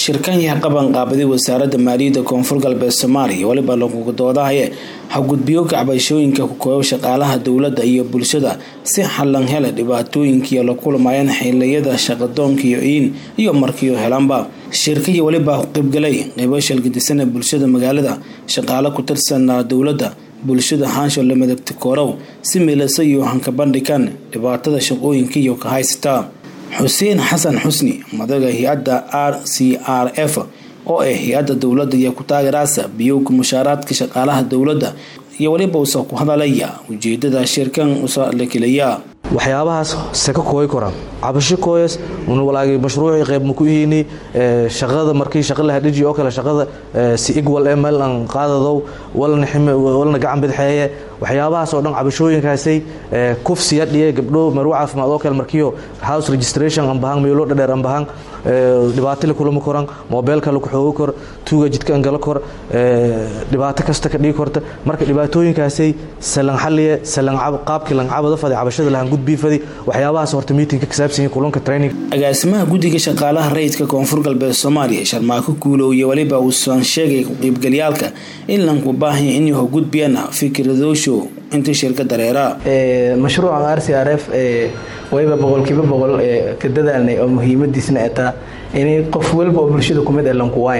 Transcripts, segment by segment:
shirkan yahay qaban qaabadi wasaaradda maaliyadda koonfur galbeed Soomaaliya waliba lagu doodahay xagudbiyo kacbashooyinka ku koob shaqaalaha dawladda iyo bulshada si xalan hela dhibaatooyinka la kulmayaan xiliyada shaqadoonka iyo markii helanba shirkii waliba qaybgalay qeybashal gedisan bulshada magaalada shaqaale ku tirsan dawladda bulshada haansho la madabti koorow si meelasay iyo hanka bandhigan dhibaatada shaqooyinka iyo ka haysta Hussein Hassan Husni madaga hay'adda RCRF oo hay'adda dawladda iyo ku taageeraysa biyowga mushaaraadka shaqaalaha dawladda iyo waliba uu ku hadalaya ujeedada shirkan uu soo leeyahay waxyaabahaas saka kooy koran cabasho kooyas una walaagay mashruuci qayb ma ku yihiin shaqada markii shaqo la hadhiji oo kala shaqada si equal ML an qaadado walna gacan bidxeeye waxyaabahaas oo dhan cabashooyinkaasay kufsiya dhiyay gabdho maru caafimaad oo kala markiyo house registration aan baahan meelo dheer aan baahan dhibaato la kulmo koran mobilka la ku xoogo kor tuuga jidka gal kor dhibaato kasta ka dhigi korta marka dhibaatooyinkaasay salan xalliye salan qaabkii lan cabado fadhi cabashada lahan gudbiifadi waxyaabahaas horta meeting ka saabsan kulanka training agaasimaha guddiga shaqaalaha rayidka koonfur galbeed Soomaaliya Sharmaako Kuulow iyo waliba uu soo sheegay qaybgaliyalka in lanku baahan in uu gudbiyana fikradoosho inta shirka dareera mashruuca RCRF wayba boqolkiiba boqol ka dadaalnay oo muhiimadiisna ay tahay in qof walba oo bulshada ku mid ah lanku wayn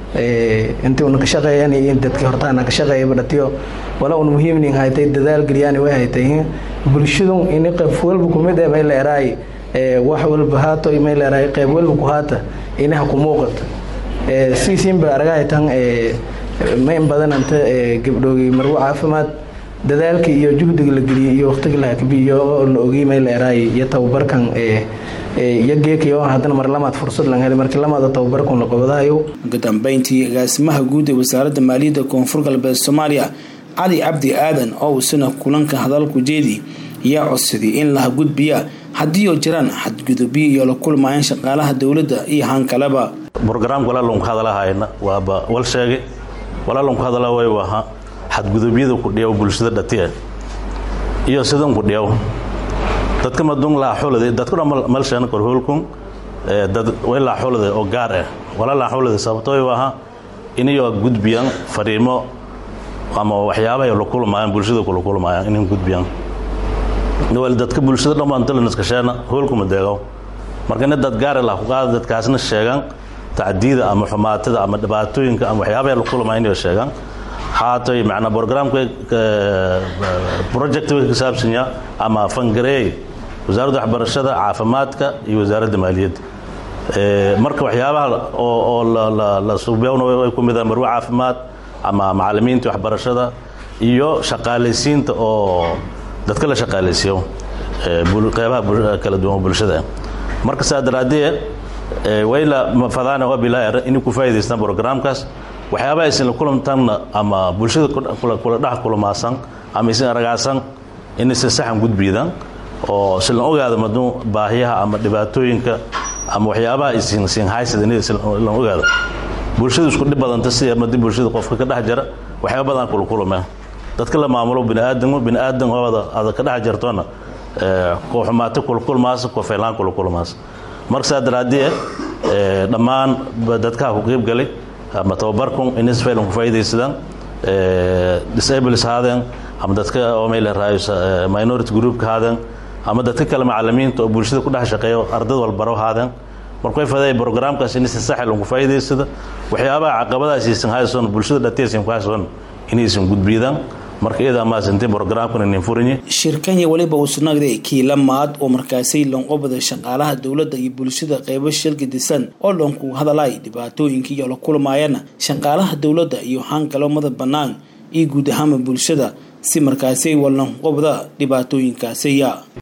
inta uu ka shaqeeyay in dadka hortaana ka shaqeeyay badatiyo wala uu muhiimnin haytay dadaal galiyaan way haytay bulshadu in qof walba ku mid ah meel leeyahay wax walba haato meel leeyahay qayb walba ku haata inaha ku muuqato si simba aragay tan ma in badan anta gabdhoogi marwo caafimaad dadaalka iyo juhdiga la geliyay iyo waqtiga la kabiyo oo la ogay meel leeyahay iyo tababarkan yageekiyo hadana mar lamaad fursad lan helay markii lamaad tababarkan la qabadayo gadambeyntii agaasimaha guud ee wasaaradda maaliyadda koonfur galbeed Soomaaliya Ali Abdi Aadan oo sina kulanka hadalku jeedi yaa codsaday in la gudbiyo hadii oo jiraan xadgudubyo iyo la kulmayaan shaqaalaha dawladda iyo hankalaba program wala loo hadalahayna waaba wal sheegay wala loo hadalaa way waha xadgudubyada ku dhiyaw bulshada dhatiya iyo sidan ku dhiyaw dadka madun la xulada dadka malshan kor hulkun dad way la xulada oo gaar ah wala la xulada sababtoo waha inayo gudbiyaan fariimo ama waxyaabaha la kulmayaan bulshada ku kulmayaan in gudbiyaan wal dadka bulshada dhamaantood la iskashana hulku madeeyo marka dad gaar ah ku qaad dadkaasna sheegan tacdiida ama xumaatada ama dhibaatooyinka ama waxyaabaha la kulmayaan iyo sheegan haatay macna programka project ka saabsanya ama fangareey wasaaradda waxbarashada caafimaadka iyo wasaaradda maaliyadda marka waxyaabaha oo la suubayno way ku midaan marwo caafimaad ama macallimiinta waxbarashada iyo shaqaaleysiinta oo dadka la shaqaaleysiyo qeybaha kala duwan bulshada marka saadaraadee wayla mafadana oo bilaayar in ku faa'iideystaan programkaas waxyaabaha ay la kulantaan ama bulshada kula dhax kulmaasan ama isin aragaasan in si sax gudbiyaan oo si la ogaado maduu baahiyaha ama dhibaatooyinka ama waxyaabaha isin haysta in la ogaado bulshada isku dhib badan si ama bulshada qofka ka dhax jira waxyaabo badan kula kulmaan dadka la maamulo bini'aadan oo ka dhax jirtoona kooxmaata kula kulmaas ko feelaan kula kulmaas marka daraadii dhamaan dadka ku qayb galay ama tababarkun in isfeelan ku faa'iideysadaan disabled haadan ama dadka oo meel raayis minority group ka haadan ama dadka kale macallimiinta oo bulshada ku dhax shaqeeyo ardayda walbaro haadan markay faday programkaas in si sax ah lagu faa'iideysado waxyaabaha caqabadaha siisan haysan bulshada dhateesan ku haysan inay isu gudbiyaan marka iyada ma santi programkan in furinay shirkan iyo waliba uu sunaagday kiilamaad oo markaasay lonqobada shaqaalaha dawladda iyo bulshada qaybo shirkidisan oo lonku hadalay dhibaatooyinka iyo la kulmayaan shaqaalaha dawladda iyo hankalo madad banaan iyo guud ahaan bulshada si markaasay walan qobada dhibaatooyinkaas